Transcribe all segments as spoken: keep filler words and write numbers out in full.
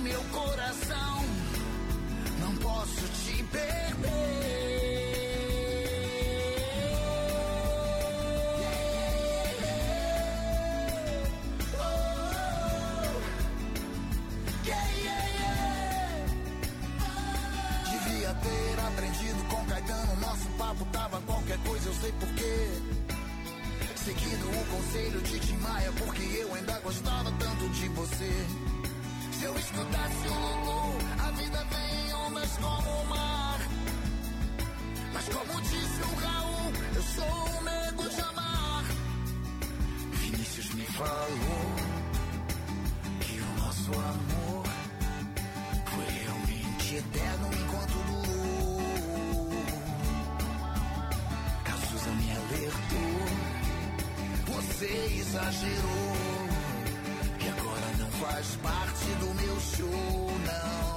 meu coração, não posso te perder. Aprendido com Caetano, nosso papo tava qualquer coisa, eu sei porquê. Seguindo o conselho de Tim Maia, porque eu ainda gostava tanto de você. Se eu escutasse o Lulu, a vida vem em ondas como o mar. Mas como disse o Raul, eu sou o medo de amar. Vinícius me falou que o nosso amor foi realmente eterno enquanto durou. Cazuza me alertou, você exagerou, que agora não faz parte do meu show, não,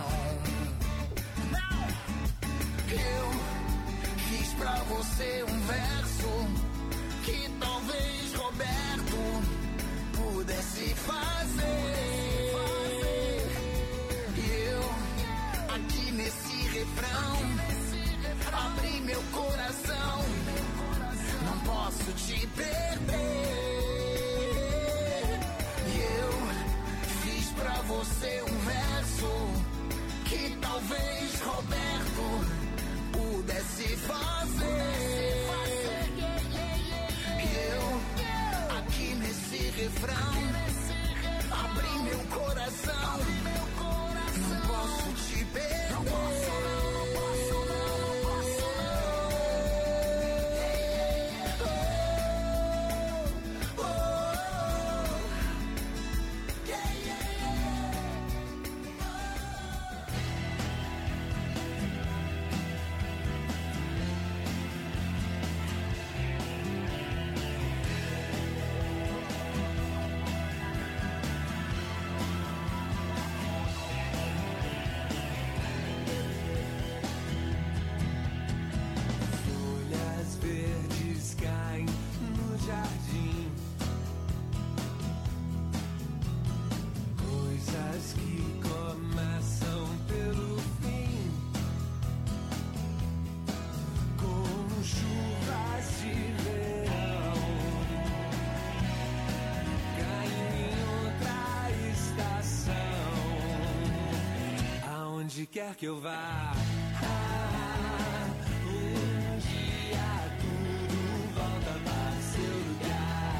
não. Não! Eu fiz pra você um verso que talvez Roberto pudesse fazer. E eu, aqui nesse refrão, abri meu coração, não posso te perder. E eu fiz pra você um verso que talvez Roberto pudesse fazer. E eu, aqui nesse refrão, abri meu coração, não posso te perder. Quer que eu vá, ah, um dia tudo volta para seu lugar.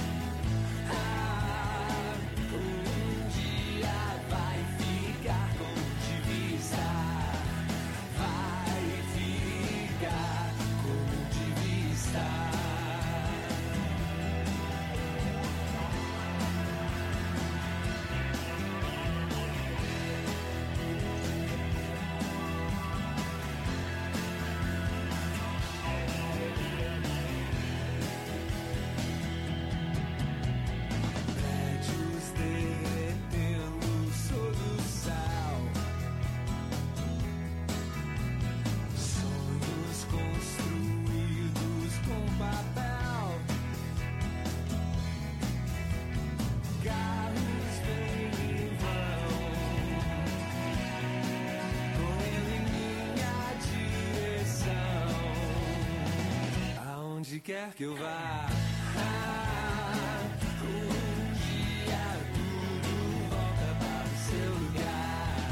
Ah, um dia vai ficar como devia estar. Vai ficar como devia estar. Quer que eu vá, ah, um dia tudo volta para o seu lugar.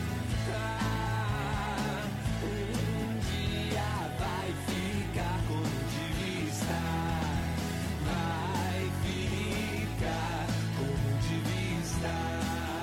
Ah, um dia vai ficar como devia estar. Vai ficar como devia estar.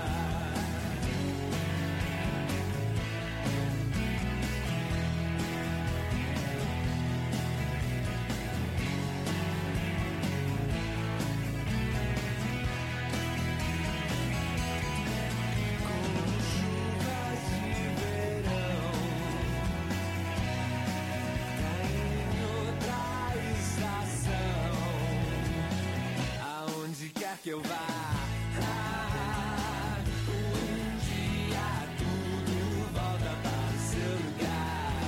Que eu vá, ah, um dia tudo volta para o seu lugar.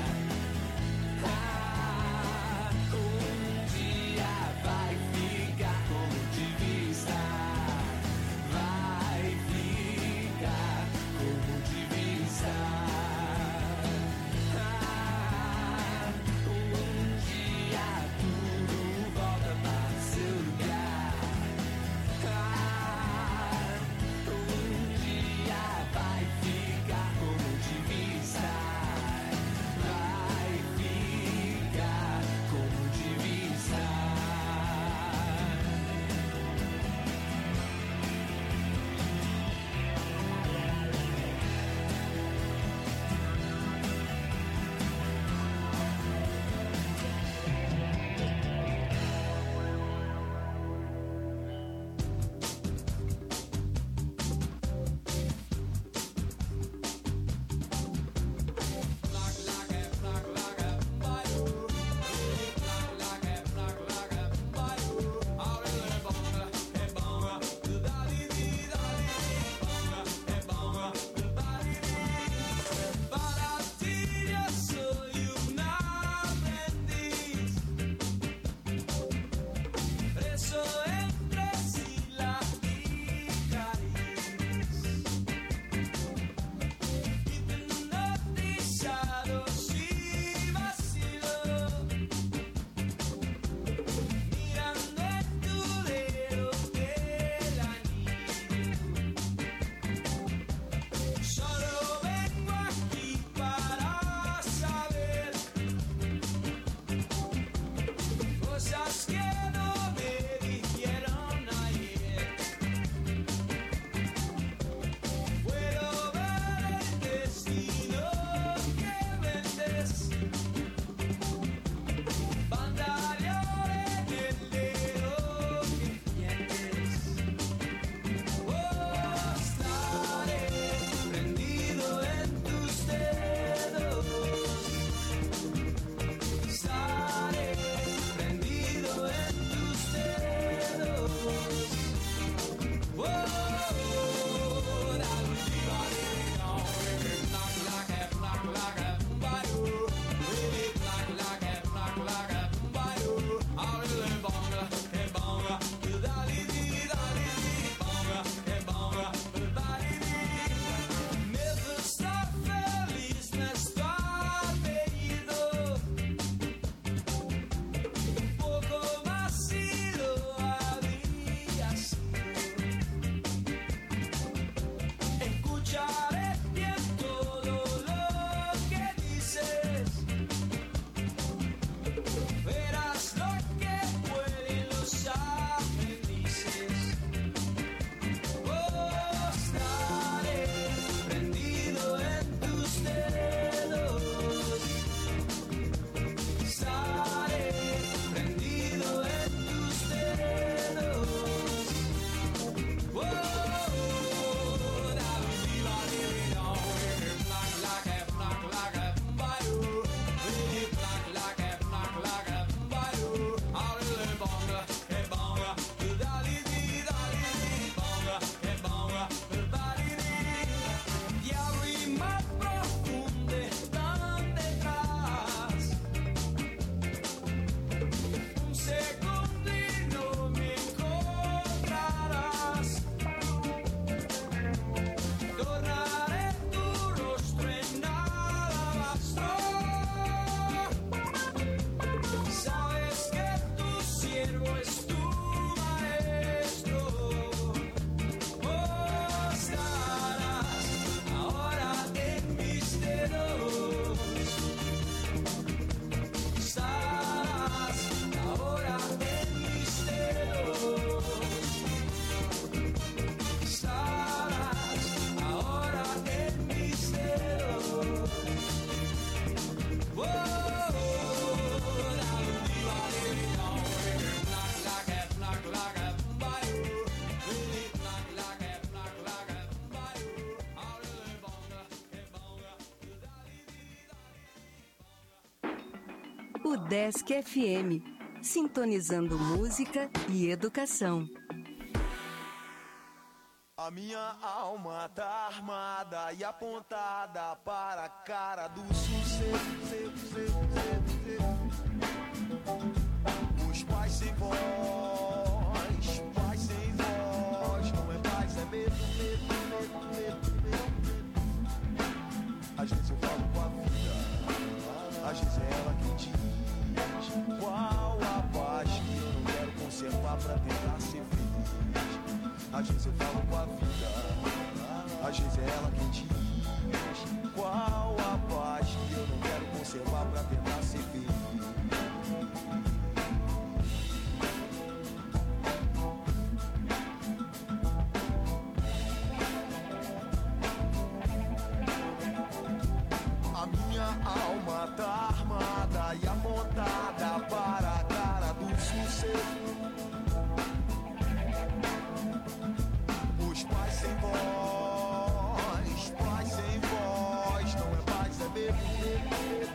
Ah, um dia vai ficar como devia estar. Vai ficar Udesc F M, sintonizando música e educação. A minha alma tá armada e apontada para a cara do sucesso. Os pais sem voz, pais sem voz, não é paz, é medo, medo, medo, medo, medo. Às vezes eu falo com a vida, às vezes é ela quem diz qual a paz que eu não quero conservar pra tentar ser feliz. Às vezes eu falo com a vida, às vezes é ela quem diz qual a paz que eu não quero conservar pra tentar ser feliz. A minha alma tá armada e apontada para a cara do sucesso. Os pais sem voz, pais sem voz, não é paz, é medo, medo,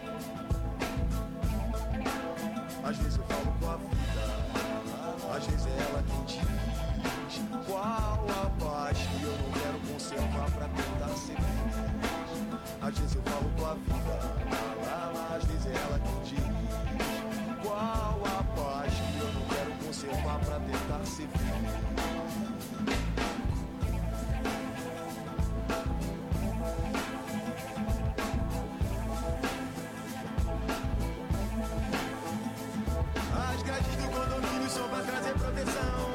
medo. Às vezes eu falo com a vida, às vezes é ela quem diz qual a paz que eu não quero conservar pra tentar ser feliz. Às vezes eu falo com a vida, às vezes é ela quem diz qual a paz que eu não quero conservar pra tentar ser feliz. As grades do condomínio são pra trazer proteção,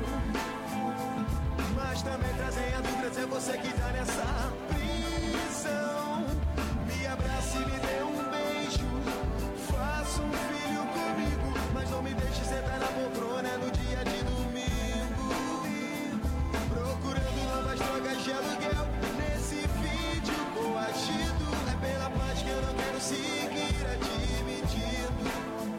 mas também trazem a dúvida se é você que tá nessa prisão. Me abrace e me dê um beijo, faça um filho comigo, mas não me deixe sentar na poltrona no dia de domingo, procurando novas drogas de aluguel. Nesse vídeo coagido, é pela paz que eu não quero seguir admitindo.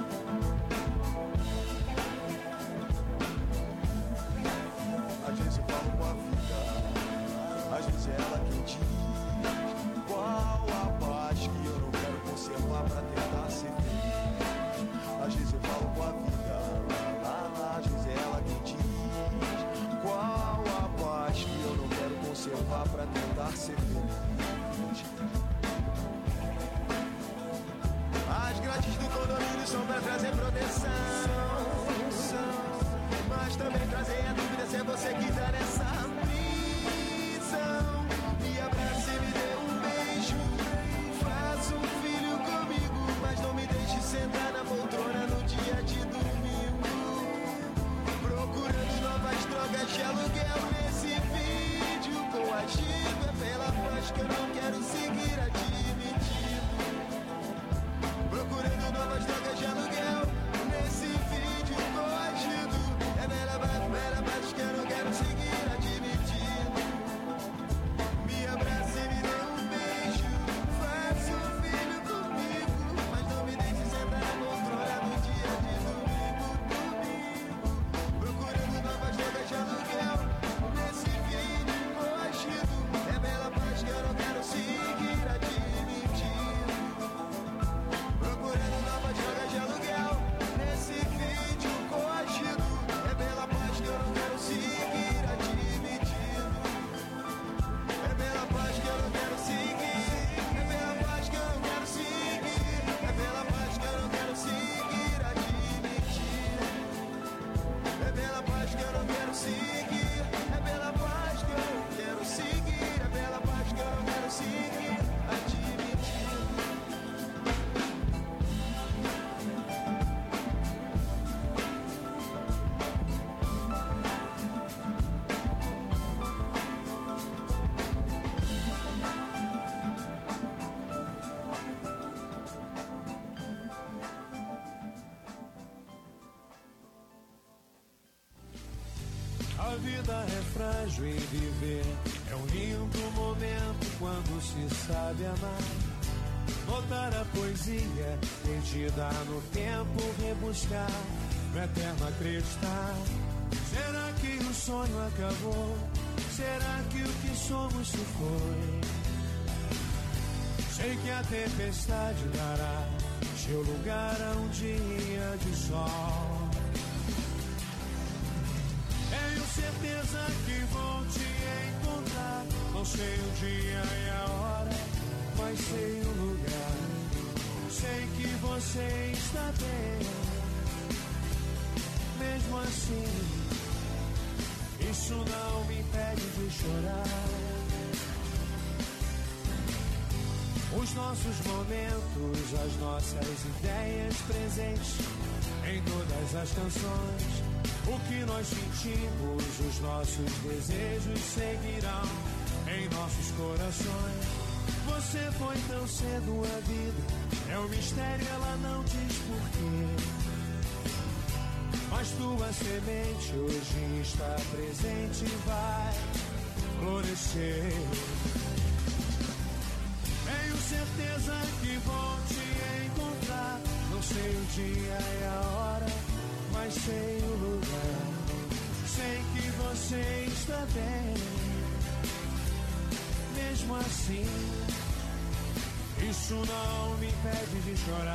Às vezes eu falo com a vida, às vezes é ela quem diz qual a paz que eu não quero conservar pra tentar ser feliz. Às vezes eu falo com a vida, às vezes é ela quem diz qual a paz que eu não quero conservar pra tentar ser feliz. As grades do condomínio são pra trazer proteção, mas também trazem a dúvida se é você que tá nessa prisão. Me abrace e me dê um beijo, faça um filho comigo, mas não me deixe sentar na poltrona no dia de domingo, procurando novas drogas de aluguel. Nesse vídeo coagido, é pela A vida é frágil em viver, é um lindo momento quando se sabe amar. Notar a poesia perdida no tempo, rebuscar, no eterno acreditar. Será que o sonho acabou? Será que o que somos se foi? Sei que a tempestade dará seu lugar a um dia de sol. Tenho certeza que vou te encontrar. Não sei o dia e a hora, mas sei o lugar. Sei que você está bem. Mesmo assim, isso não me impede de chorar. Os nossos momentos, as nossas ideias presentes em todas as canções. O que nós sentimos, os nossos desejos seguirão em nossos corações. Você foi tão cedo a vida, é um mistério, ela não diz porquê. Mas tua semente hoje está presente e vai florescer. Tenho certeza que vou te encontrar. Não sei o dia e a hora, mas sei o lugar. Sei que você está bem. Mesmo assim, isso não me impede de chorar.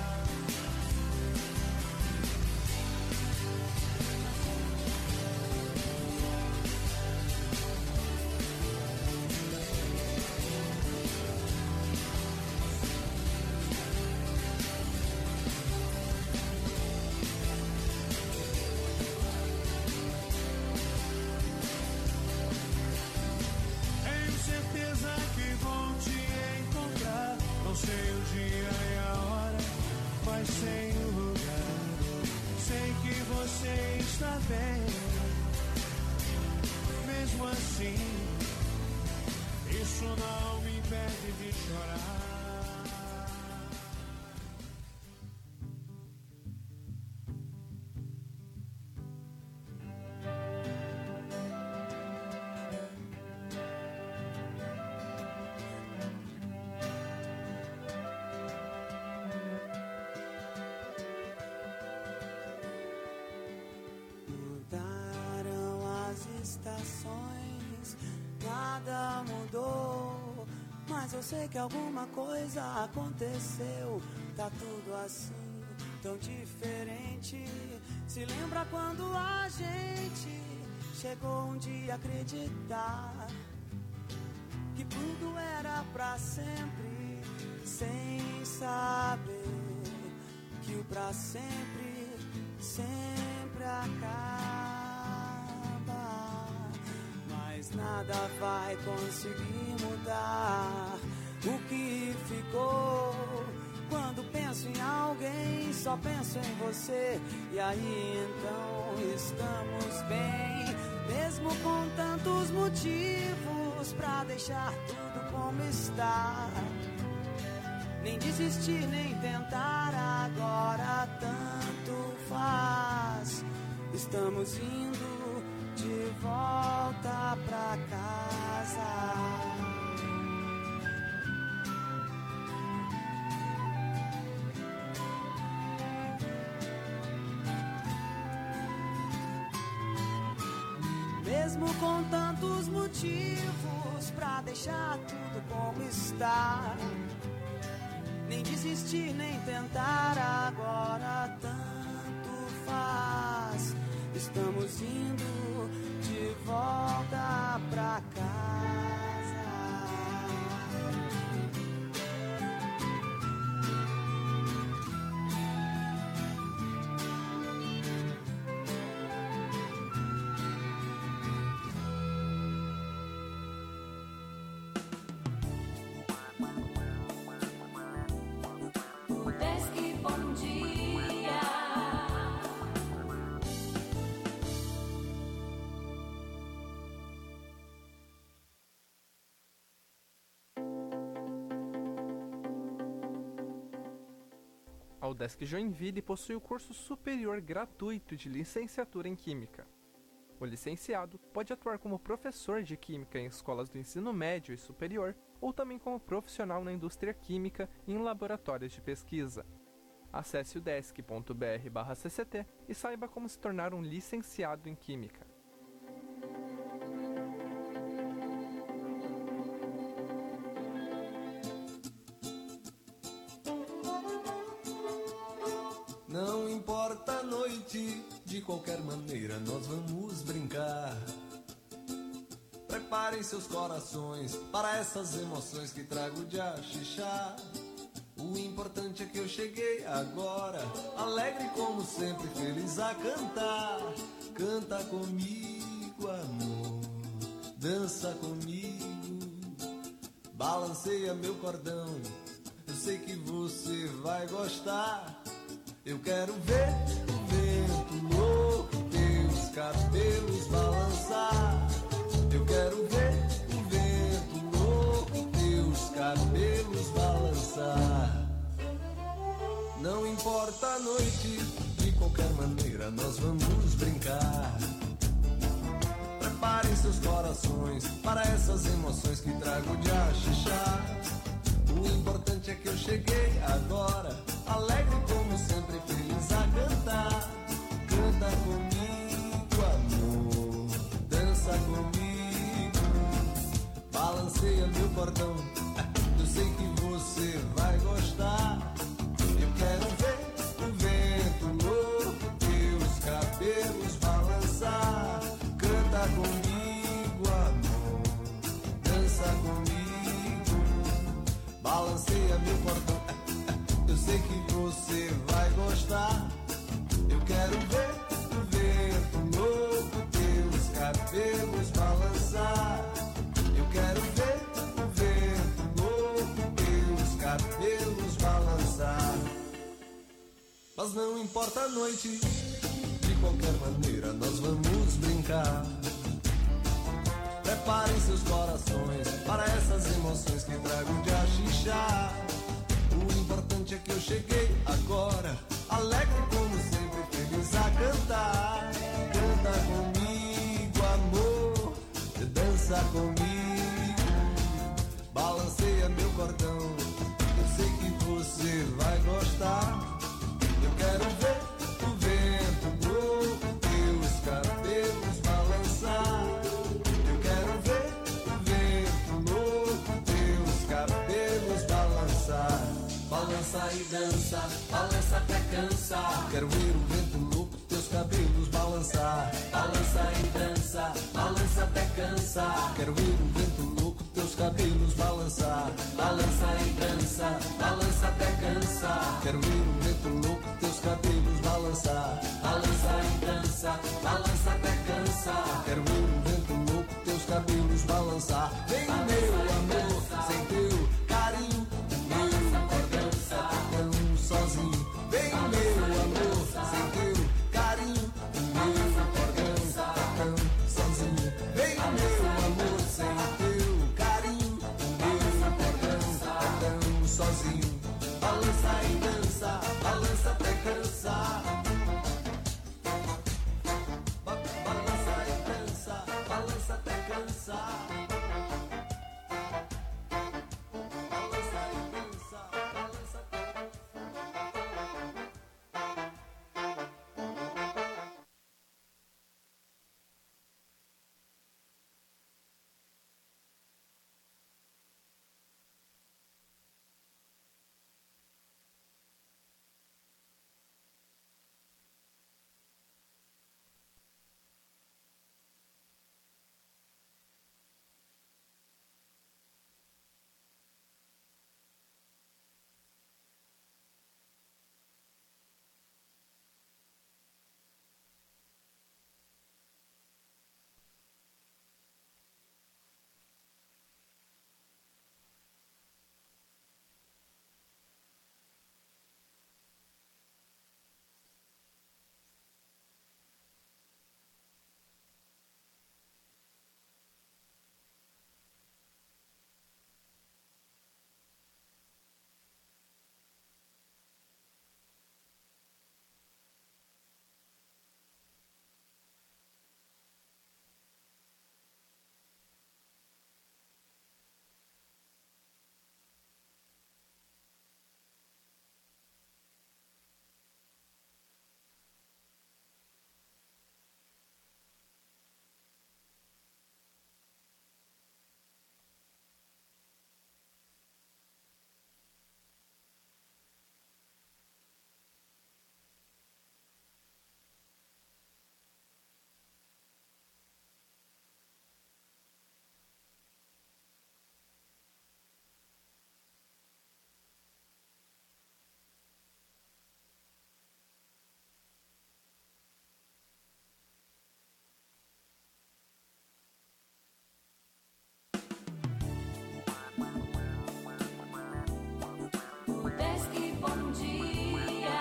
Estações, nada mudou, mas eu sei que alguma coisa aconteceu. Tá tudo assim, tão diferente. Se lembra quando a gente chegou um dia a acreditar que tudo era pra sempre, sem saber que o pra sempre sempre acaba. Nada vai conseguir mudar o que ficou. Quando penso em alguém, só penso em você. E aí então estamos bem, mesmo com tantos motivos pra deixar tudo como está. Nem desistir, nem tentar, agora tanto faz. Estamos indo de volta pra casa. Mesmo com tantos motivos pra deixar tudo como está. Nem desistir, nem tentar, agora tanto faz. Estamos indo de volta pra casa. Desk Bom Dia. A UDESC Joinville possui o curso superior gratuito de licenciatura em Química. O licenciado pode atuar como professor de química em escolas do ensino médio e superior, ou também como profissional na indústria química e em laboratórios de pesquisa. Acesse o desc ponto br barra C C T e saiba como se tornar um licenciado em Química. Não importa a noite, de qualquer maneira nós vamos brincar. Preparem seus corações para essas emoções que trago de axixá. O importante é que eu cheguei agora, alegre como sempre, feliz a cantar. Canta comigo, amor, dança comigo, balanceia meu cordão, eu sei que você vai gostar. Eu quero ver o vento louco, teus cabelos balançar. Eu quero ver o vento louco, teus cabelos balançar. Não importa a noite, de qualquer maneira nós vamos brincar. Preparem seus corações para essas emoções que trago de axixá. O importante é que eu cheguei agora, alegre como sempre, feliz a cantar. Canta comigo, amor, dança comigo, balanceia meu cordão, eu sei que você vai gostar. Eu quero ver o vento louco, teus cabelos balançar. Canta comigo, amor, dança comigo, balanceia meu cordão, eu sei que você vai gostar. Eu quero ver o vento louco, teus cabelos balançar. Eu quero ver o vento louco, teus cabelos balançar. Mas não importa a noite, de qualquer maneira nós vamos brincar. Preparem seus corações para essas emoções que trago de axixá. O importante é que eu cheguei agora, alegre como sempre, feliz a cantar. Canta comigo, amor, dança comigo, balanceia meu cordão, eu sei que você vai gostar. Eu quero ver o vento louco, teus cabelos balançar. Eu quero ver o vento louco, teus cabelos balançar. Balança e dança, balança até cansar. Quero ver o vento louco, teus cabelos balançar. Balança e dança, balança até cansar. Quero ver o vento louco, teus cabelos balançar. Balança e dança, balança até cansar. Quero ver o vento louco, teus cabelos balançar. Balança e dança, balança até cansar. Quero ver o vento louco, teus cabelos balançar. Vem meu amor, sem teu carinho, meu cordão tá tão sozinho. Vem meu amor, sem teu carinho, meu cordão tá tão sozinho. Vem meu amor, sem teu carinho, meu cordão tá tão sozinho. Balança e dança, balança até cansar. Ba- Balança e dança, balança até cansar. bom dia.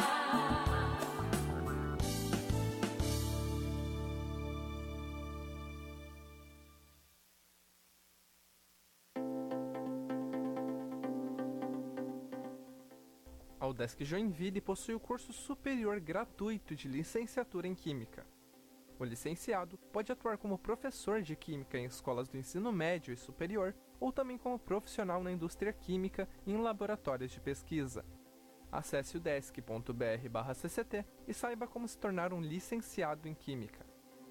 A UDESC Joinville possui o curso superior gratuito de licenciatura em Química. O licenciado pode atuar como professor de Química em escolas do ensino médio e superior ou também como profissional na indústria química e em laboratórios de pesquisa. Acesse udesc ponto br barra C C T e saiba como se tornar um licenciado em Química.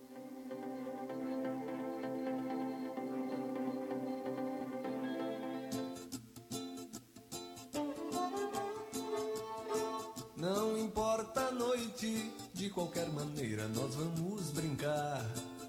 Não importa a noite, de qualquer maneira nós vamos brincar.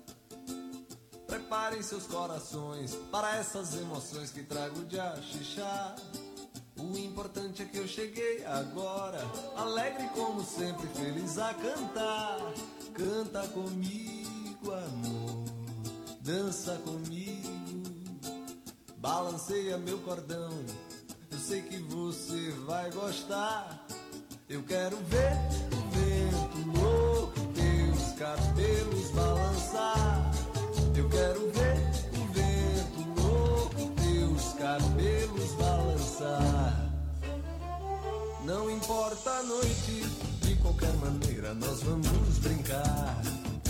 Preparem seus corações para essas emoções que trago de axixá. O importante é que eu cheguei agora, alegre como sempre, feliz a cantar. Canta comigo, amor, dança comigo, balanceia meu cordão, eu sei que você vai gostar. Eu quero ver o vento louco, teus cabelos balançar. Eu quero ver o vento louco, teus cabelos balançar. Não importa a noite, de qualquer maneira nós vamos brincar.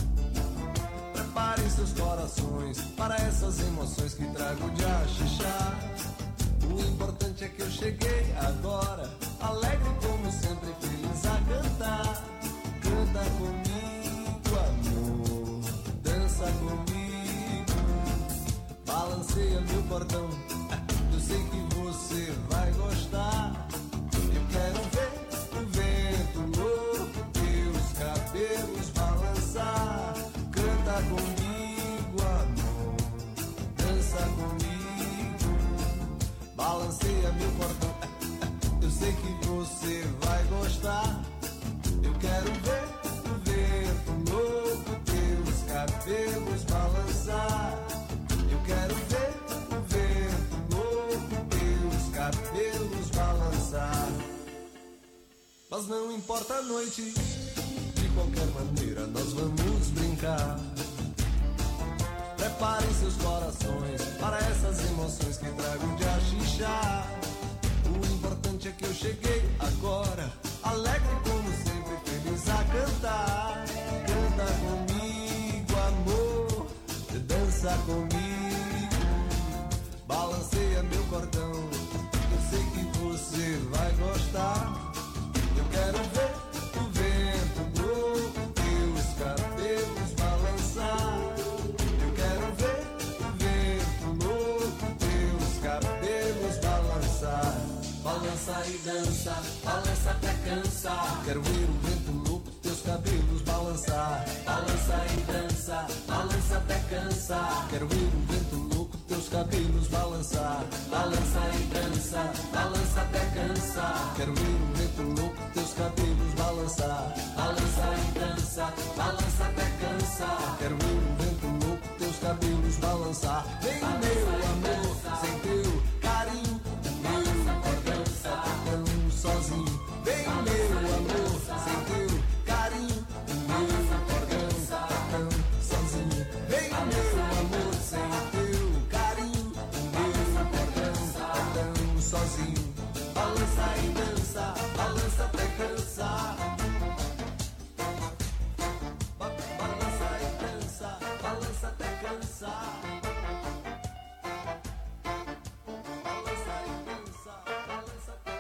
Preparem seus corações para essas emoções que trago de axixá. O importante é que eu cheguei agora, alegre como sempre, feliz a cantar. Canta comigo, amor, dança comigo, balanceia meu cordão, eu sei que você vai gostar. Eu quero ver o vento louco, teus cabelos balançar. Canta comigo, amor, dança comigo, balanceia meu cordão, eu sei que você vai gostar. Eu quero ver o vento louco, teus cabelos balançar. Eu quero ver o vento louco, teus cabelos balançar. Mas não importa a noite, de qualquer maneira nós vamos brincar. Preparem seus corações para essas emoções que trago de axixá. O importante é que eu cheguei agora, alegre como sempre, feliz a cantar. Canta comigo, amor, dança comigo, balanceia meu cordão, eu sei que você vai gostar. Eu quero ver o vento louco, teus cabelos balançar. Eu quero ver o vento louco, teus cabelos balançar. Balança e dança, balança até cansar. Quero ver o vento louco, teus cabelos balançar. Balança e dança, balança até cansar. Quero ver o vento louco, teus cabelos balançar. Balança e dança, balança até cansar. Quero ver o vento louco, teus cabelos balançar. Balança e dança, balança até cansar. Quero ver o vento louco, teus cabelos balançar. Vem meu amor, sem teu carinho, sozinho. Vem meu amor, sem teu carinho, meu cordão tá tão sozinho. Vem meu amor, sem teu carinho, meu cordão tá tão sozinho. Balança e dança, balança até cansar. Balança e dança, balança até cansar. Balança e dança, balança até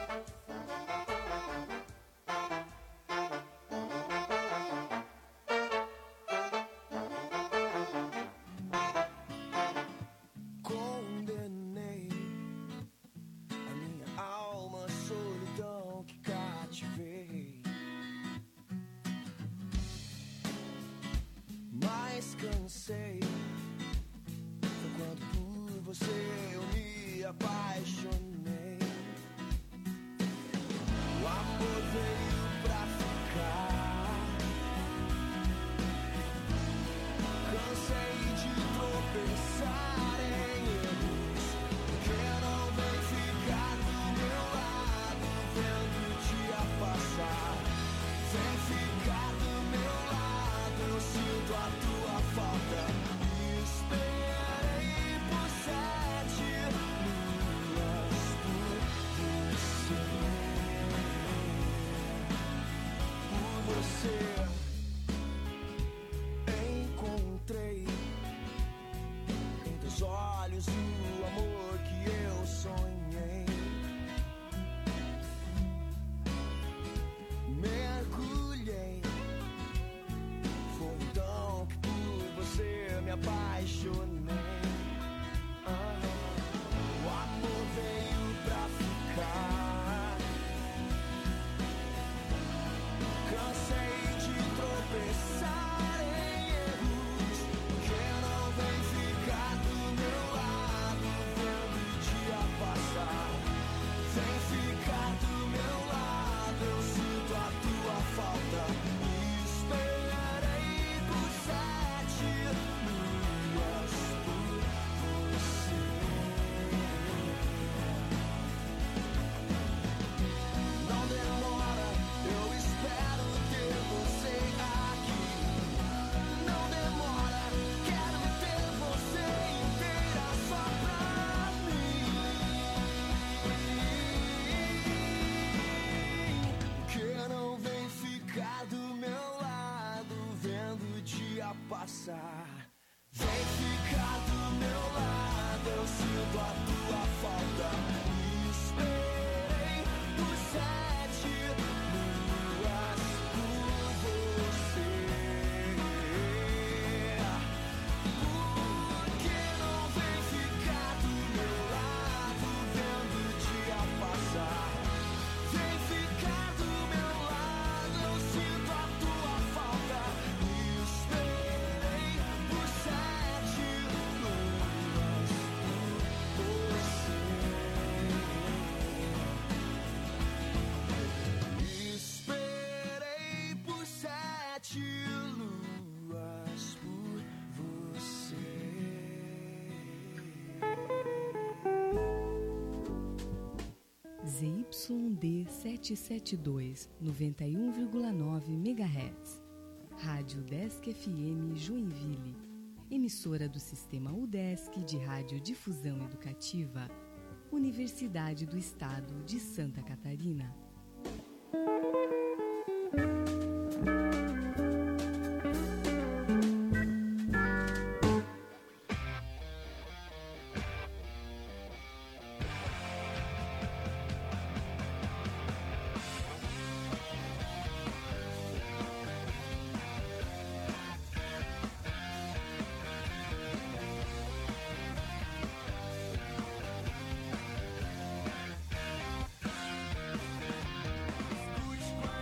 condenei a minha alma à solidão que cativei, mas cansei. Foi quando por você eu me apaixonei. O amor veio pra ficar. Cansei de tropeçar em erros que não vem ficar do meu lado, vendo te apaixonei. Ah, o amor veio pra ficar. Cansei de tropeçar em erros, que não vem ficar do meu lado vendo o dia passar. Vem ficar do meu lado, eu sinto a tua falta. Esperei por sete luas por você. Não demora, eu espero ter você aqui. Não demora, quero ter você inteira só pra mim. Que não vem ficar do meu lado vendo o dia passar. Vem ficar do meu lado, eu sinto a tua falta. Esperei por sete luas por você. Por que não vem ficar do meu lado vendo o dia passar? Vem ficar do meu lado, eu sinto a tua falta. Esperei por sete luas por você. Esperei por sete luas por você. Z Y D setecentos e setenta e dois, noventa e um vírgula nove megahertz. Rádio Udesc F M Joinville. Emissora do Sistema Udesc de Radiodifusão Educativa. Universidade do Estado de Santa Catarina. Escute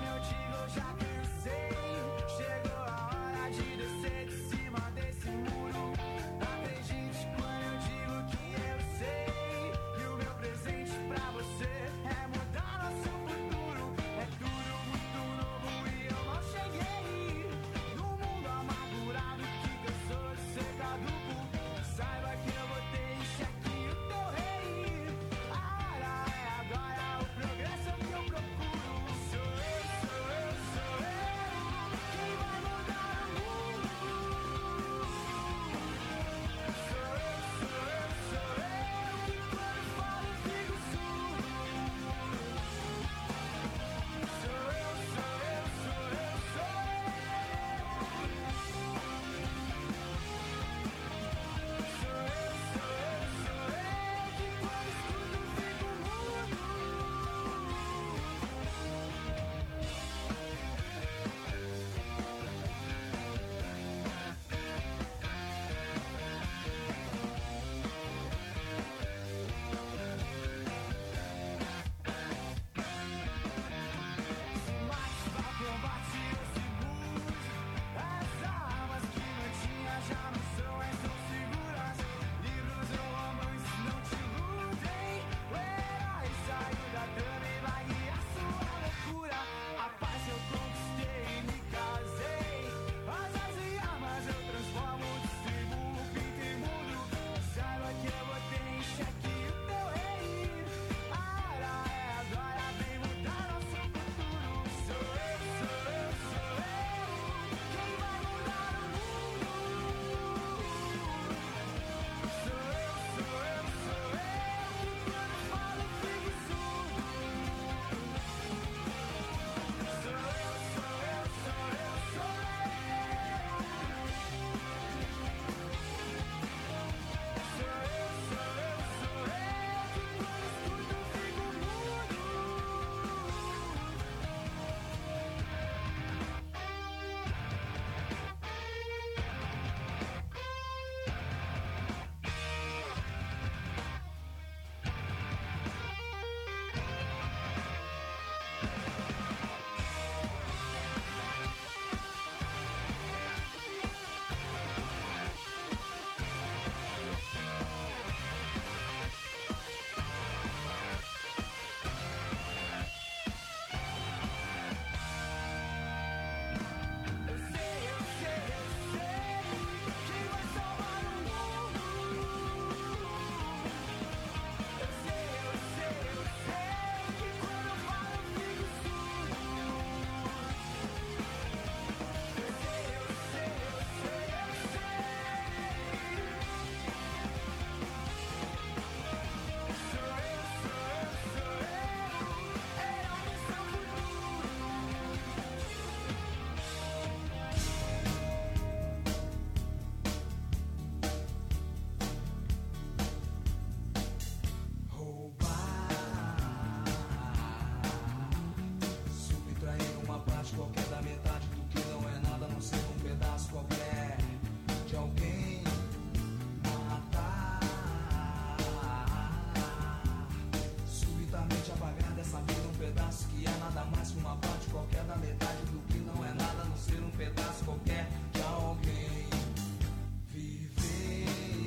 pedaço que é nada mais que uma parte qualquer da metade do que não é nada, a não ser um pedaço qualquer de alguém. Viver,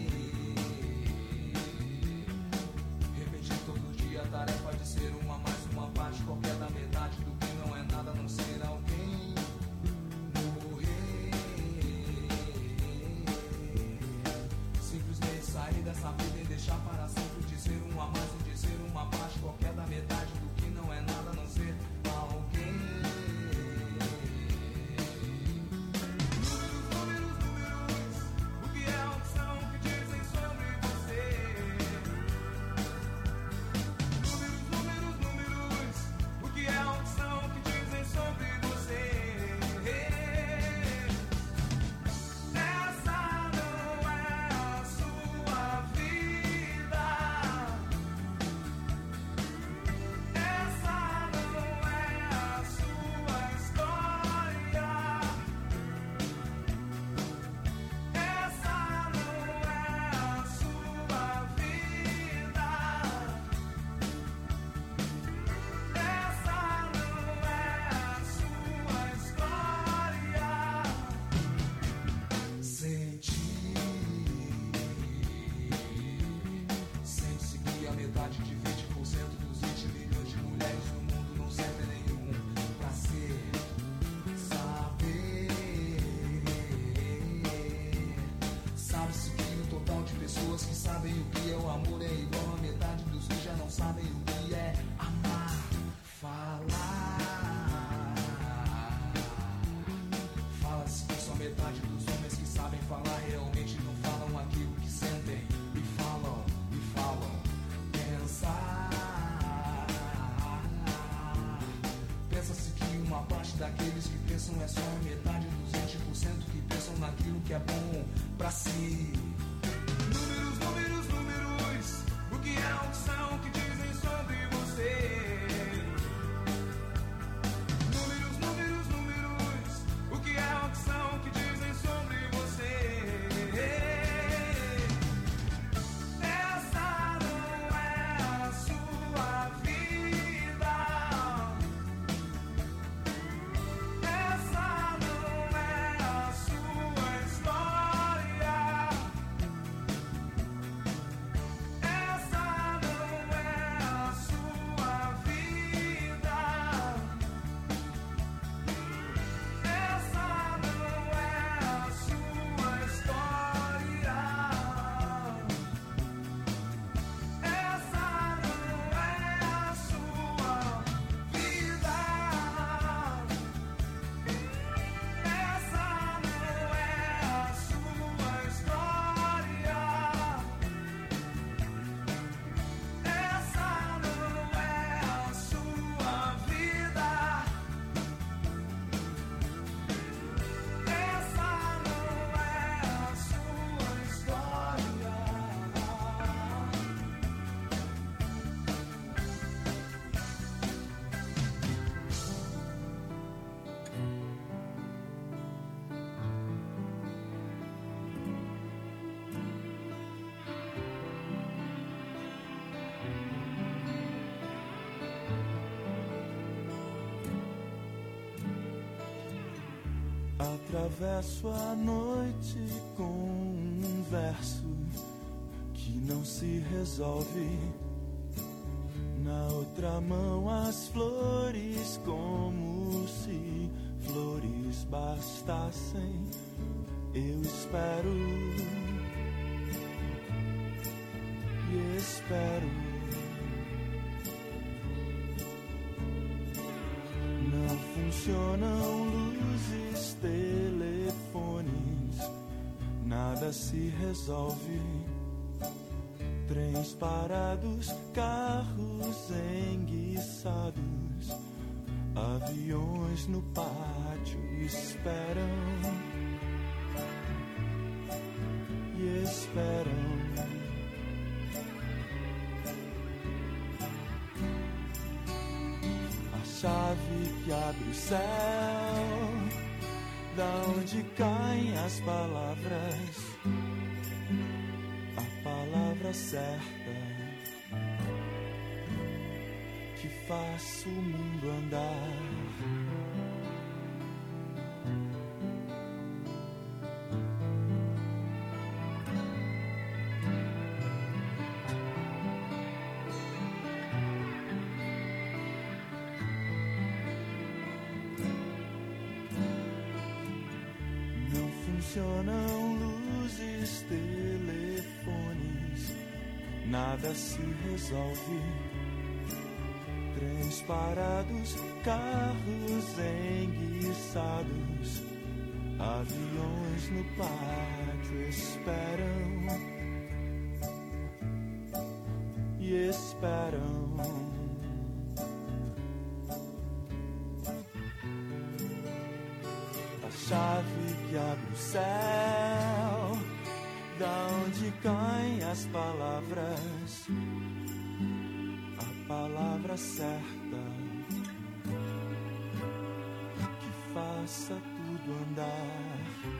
repetir todo dia a tarefa de ser uma mais uma parte qualquer da metade do que não é nada, a não ser alguém. Morrer, simplesmente sair dessa vida e deixar para sempre de ser uma mais e de ser uma parte qualquer da metade do que não é nada, a não ser alguém. Números, números, números, o que é o que são, o que dizem sobre você? Números, números, números, o que é o que são, o que dizem sobre você? Essa não é a sua vida. Essa não é a sua história. Essa não é a sua vida. Essa não é a sua história. Sentir, sente-se que a metade de vinte por cento dos vinte milhões de mulheres no mundo não serve nenhum pra ser. Saber, sabe-se que o total de pessoas que sabem o que é o amor é igual a metade dos que já não sabem o que é amar. Falar, fala-se que só metade dos homens que sabem falar realmente não falam aquilo que sentem. E falam, e falam. Pensar, pensa-se que uma parte daqueles que pensam é só a metade dos vinte por cento que pensam naquilo que é bom pra si. Números, números, números, o que é o que são, o que dizem sobre você? Números, números, números, o que é o que são, o que dizem sobre você? Essa não é a sua vida. Essa não é a sua história. Essa não é a sua vida. Essa não é a sua história. Essa não é a sua vida. Essa não é a sua história. Essa não é a sua vida. Essa não é a sua história. Atravesso a noite com um verso que não se resolve. Na outra mão as flores, como se flores bastassem. Eu espero e espero. Não funcionam luzes, telefones, nada se resolve. Trens parados, carros enguiçados, aviões no pátio esperam e esperam. A chave que abre o céu, da onde caem as palavras, a palavra certa que faça o mundo andar. Funcionam luzes, telefones, nada se resolve. Trens parados, carros enguiçados, aviões no pátio esperam e esperam. Chave que abre o céu, da onde caem as palavras, a palavra certa que faça tudo andar.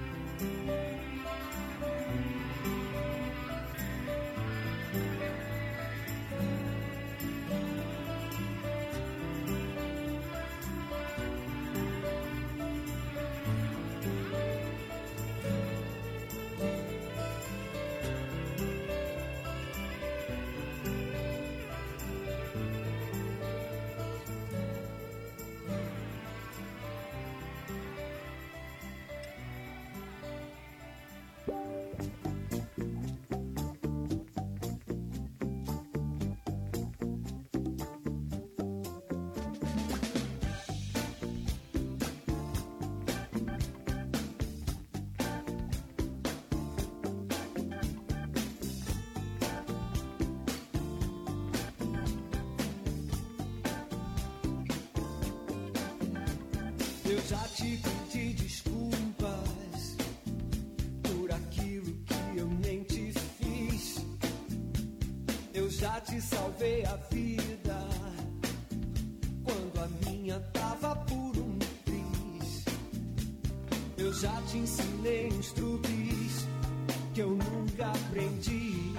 Eu já te pedi desculpas por aquilo que eu nem te fiz. Eu já te salvei a vida quando a minha tava por um triz. Eu já te ensinei uns truques que eu nunca aprendi.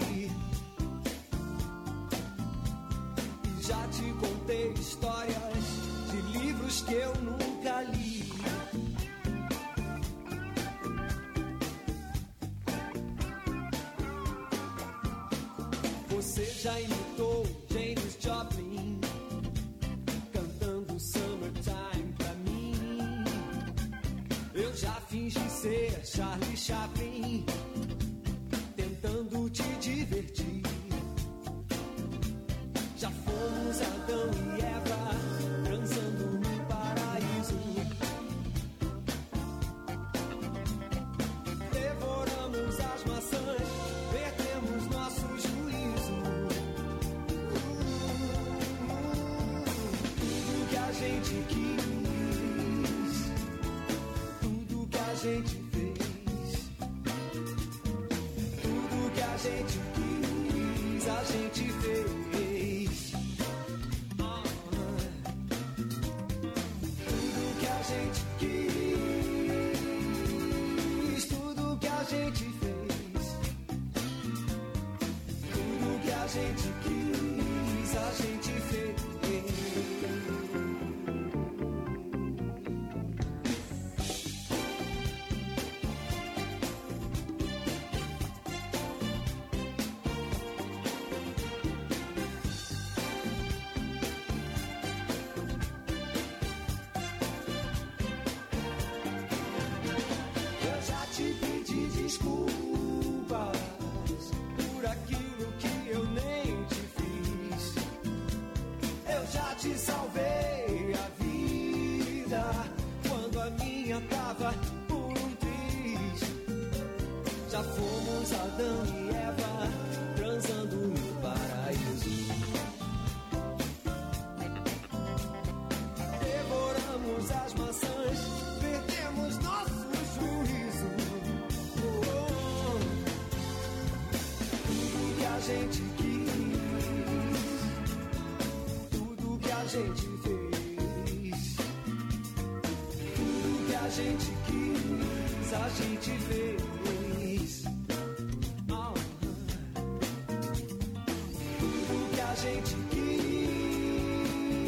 E já te contei histórias de livros que eu nunca li. Você já imitou James Joplin cantando Summertime pra mim. Eu já fingi ser Charlie Chaplin tentando te divertir. Já fomos Adão e Eva transando no paraíso. Devoramos as maçãs, perdemos nosso juízo. Tudo que a gente quis, tudo que a gente fez, tudo que a gente quis, a gente fez. A gente quis, a gente fez. Eu já te pedi desculpas por aquilo que eu nem te fiz. Eu já te salvei a vida quando a minha tava por um triz. Já fomos Adão e Eva transando no paraíso. Devoramos as maçãs, perdemos nosso juízo. Oh, tudo que a gente quis, tudo que a gente fez, tudo que a gente quis, a gente fez. Oh, tudo que a gente quis,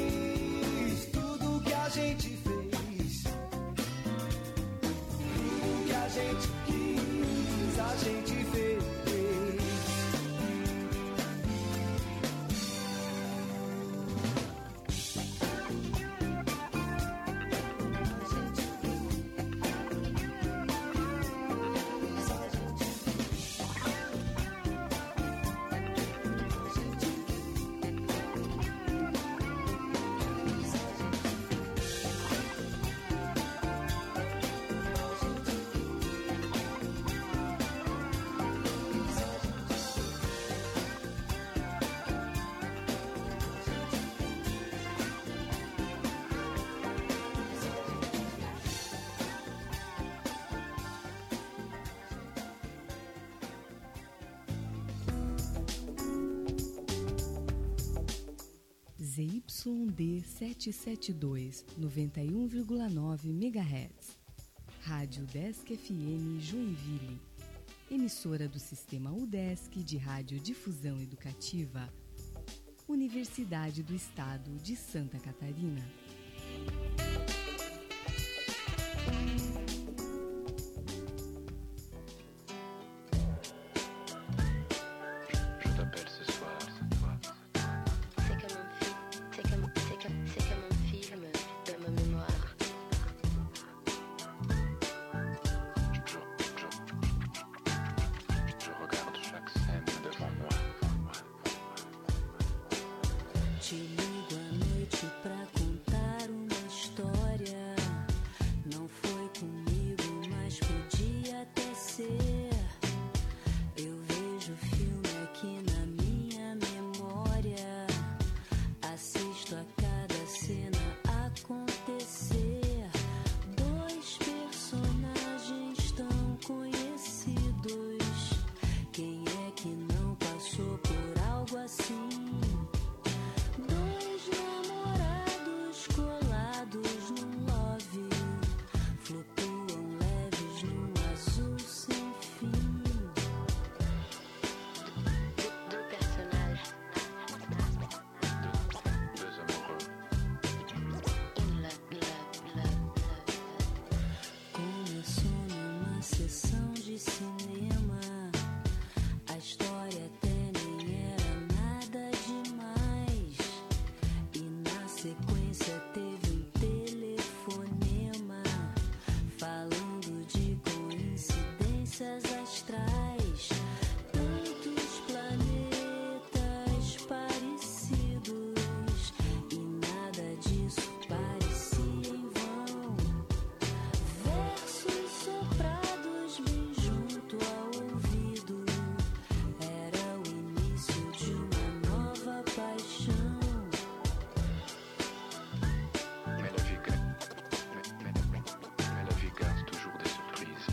Z Y D setecentos e setenta e dois, noventa e um vírgula nove megahertz. Rádio Desk F M Joinville. Emissora do Sistema UDESC de Radiodifusão Educativa. Universidade do Estado de Santa Catarina. Te ligo à noite pra contar uma história. Não foi comigo, mas podia até ser. Eu vejo filme aqui na minha memória. Assisto a cada cena acontecer. Dois personagens tão conhecidos. Quem é que não passou por algo assim? Sessão de cinema, a história até nem era nada demais. E na sequência teve um telefonema falando de coincidências astrais. Tantos planetas parecidos e nada disso parecia em vão. Versos soprados bem junto ao ouvido, era o início de uma nova paixão. Mais la vie, mais, mais, mais la vie garde toujours des surprises.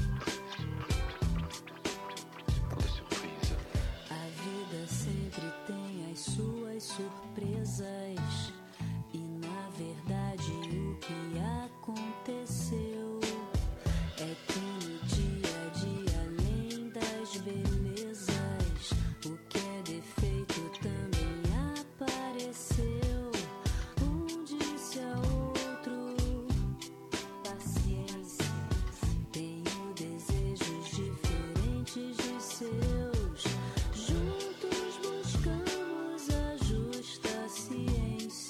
Des surprises. A vida sempre tem as suas surpresas. E na verdade o que aconteceu é que no dia a dia, além das belezas, o que é defeito também apareceu. Um disse ao outro: paciência, tenho desejos diferentes dos seus. Juntos buscamos a justa ciência.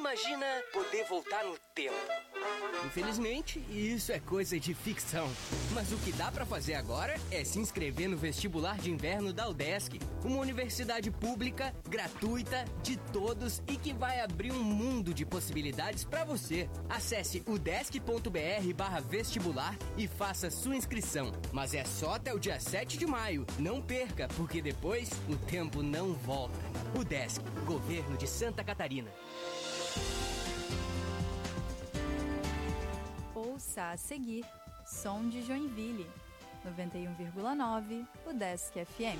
Imagina poder voltar no tempo. Infelizmente, isso é coisa de ficção. Mas o que dá pra fazer agora é se inscrever no vestibular de inverno da UDESC, uma universidade pública, gratuita, de todos e que vai abrir um mundo de possibilidades pra você. Acesse udesc.br barra vestibular e faça sua inscrição. Mas é só até o dia sete de maio. Não perca, porque depois o tempo não volta. UDESC, Governo de Santa Catarina. Ouça a seguir, Som de Joinville, noventa e um vírgula nove, UDESC F M.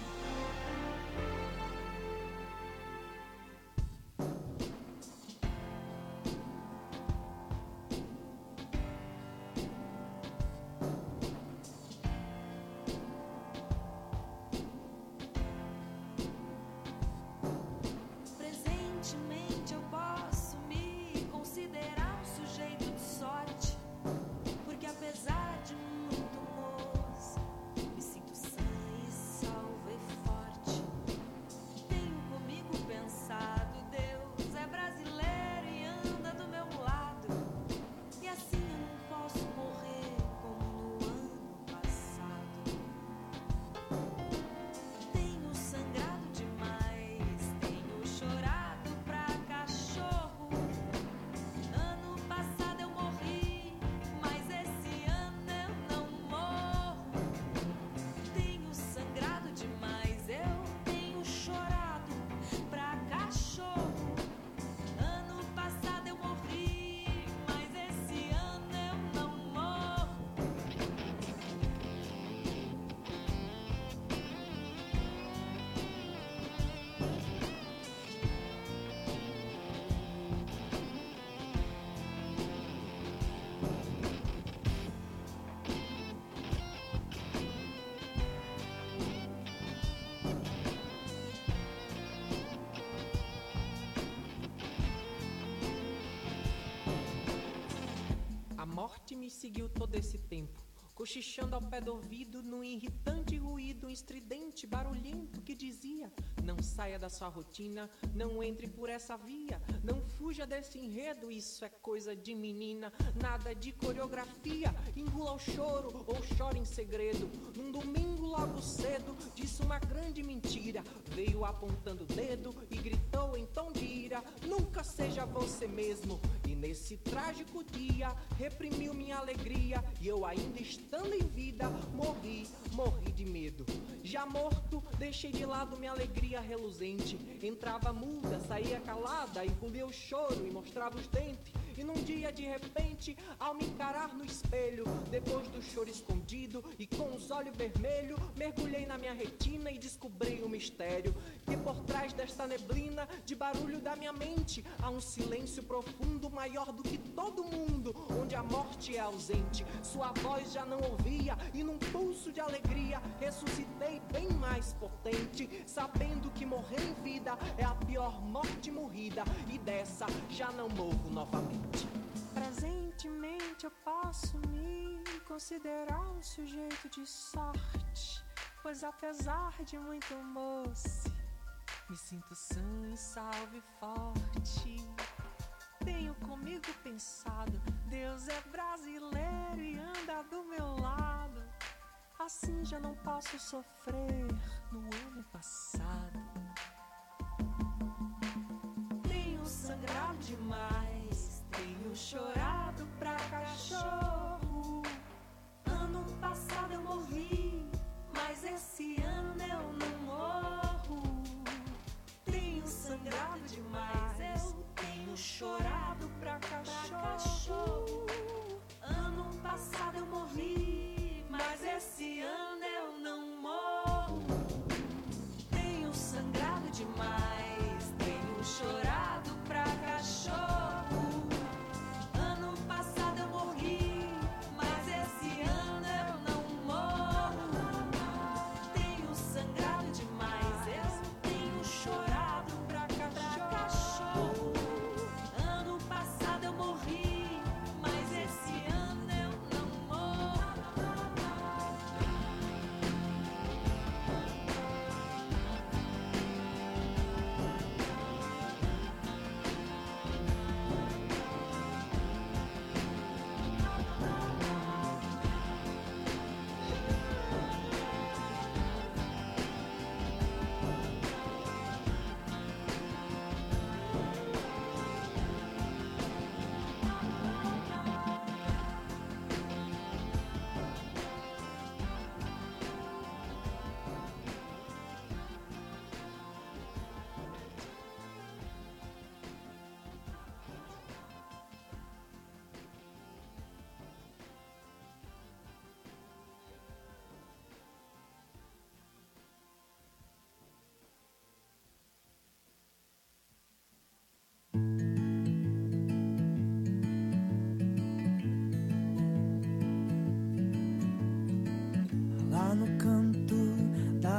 Presentemente eu posso me considerar um sujeito de sorte, porque apesar de muito moço, me sinto sã e salva e forte. Tenho comigo pensado, Deus é brasileiro e anda do meu lado, e assim eu não posso morrer como no ano passado. Tenho sangrado demais, tenho chorado pra cachorro. Ano passado eu morri, mas esse ano eu não morro. Tenho sangrado demais, eu tenho chorado pra cachorro. Ano passado eu morri, mas esse ano eu não morro. A morte me seguiu todo esse tempo, cochichando ao pé do ouvido, num irritante ruído, um estridente barulhento que dizia: não saia da sua rotina, não entre por essa via, não fuja desse enredo, isso é coisa de menina, nada de coreografia, engula o choro ou chora em segredo. Num domingo logo cedo, disse uma grande mentira, veio apontando o dedo e gritou em tom de ira: nunca seja você mesmo. E nesse trágico dia, reprimiu minha alegria, e eu ainda estando em vida, morri, morri de medo. Já morto, deixei de lado minha alegria reluzente, entrava muda, saía calada, engolia o choro e mostrava os dentes. E num dia de repente, ao me encarar no espelho, depois do choro escondido e com os olhos vermelhos, mergulhei na minha retina e descobri o mistério, que por trás desta neblina de barulho da minha mente há um silêncio profundo, maior do que todo mundo, onde a morte é ausente. Sua voz já não ouvia e num pulso de alegria ressuscitei bem mais potente, sabendo que morrer em vida é a pior morte morrida, e dessa já não morro novamente. Presentemente eu posso me considerar um sujeito de sorte, pois apesar de muito moço, me sinto sã e salve forte. Tenho comigo pensado, Deus é brasileiro e anda do meu lado, assim já não posso sofrer no ano passado. Tenho sangrado demais, tenho chorado pra cachorro. Ano passado eu morri, mas esse ano eu não morro. Tenho sangrado demais, eu tenho chorado pra cachorro. Ano passado eu morri, mas esse ano eu não morro. Tenho sangrado demais, tenho chorado pra cachorro. Ano passado eu morri,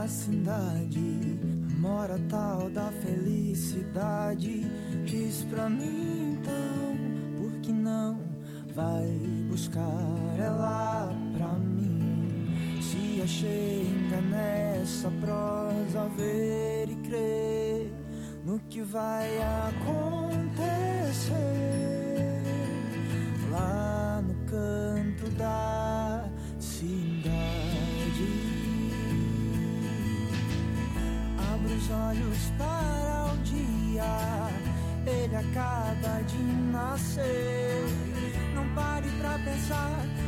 cidade mora a tal da felicidade. Diz pra mim então, por que não vai buscar ela pra mim? Se achei nessa prosa, ver e crer no que vai acontecer lá no canto da cidade. Abra os olhos para o dia, ele acaba de nascer. Não pare pra pensar